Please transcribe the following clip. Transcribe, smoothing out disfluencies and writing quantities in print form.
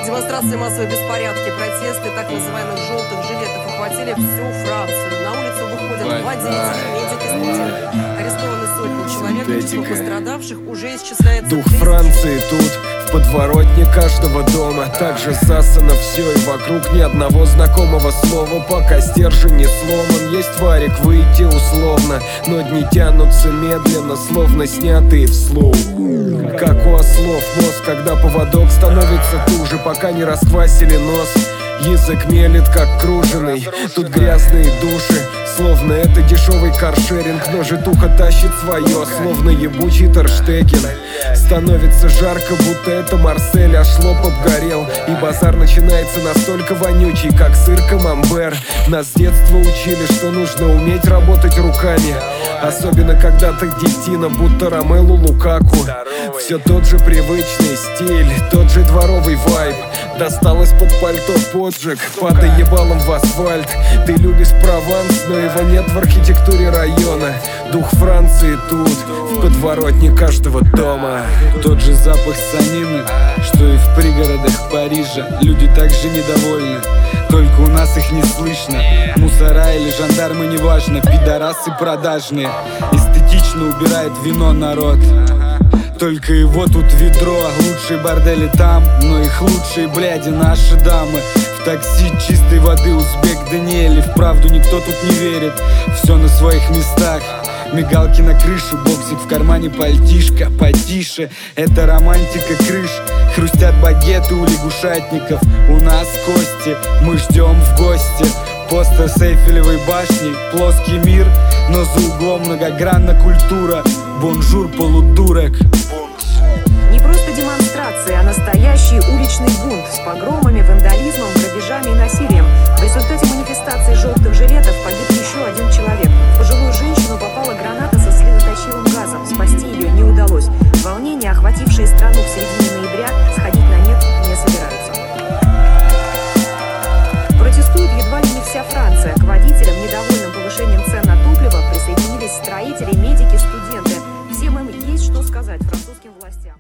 Демонстрации, массовые беспорядки, протесты так называемых желтых жилетов охватили всю Францию. На улицу выходят 2 деятеля, медики, студенты. Арестованы сотни человек, число пострадавших уже исчисляется. Дух Франции тут, в подворотне каждого дома. Также засано все, и вокруг ни одного знакомого слова. Пока стержень не сломан, есть варик выйти условно. Но дни тянутся медленно, словно снятые вслух. Как у ослов мозг, когда поводок становится туже, пока не расквасили нос. Язык мелет, как круженый. Тут грязные души, словно это дешевый каршеринг. Но житуха тащит свое, словно ебучий Терштеген. Становится жарко, будто это Марсель, аж лоб обгорел. И базар начинается настолько вонючий, как сыр камамбер. Нас с детства учили, что нужно уметь работать руками. Особенно когда ты детина, будто Ромелу Лукаку. Все тот же привычный стиль, тот же дворовый вайб. Досталось под пальто поджиг, падай ебалом в асфальт. Ты любишь Прованс, но его нет в архитектуре района. Дух Франции тут, в подворотне каждого дома. Тот же запах санины, что и в пригородах Парижа. Люди также недовольны, только у нас их не слышно. Мусора или жандармы, неважно, пидорасы продажные. Эстетично убирает вино народ, только его тут ведро. Лучшие бордели там, но их лучшие бляди наши дамы. В такси чистой воды узбек Даниэль, и вправду никто тут не верит. Все на своих местах. Мигалки на крыше, боксик в кармане, пальтишко потише. Это романтика крыш. Хрустят багеты у лягушатников. У нас кости, мы ждем в гости. Постер с Эйфелевой башни, плоский мир, но за углом многогранна культура. Бонжур, полудурок. Не просто демонстрации, а настоящий уличный бунт с погромами, вандализмом, грабежами и насилием. В результате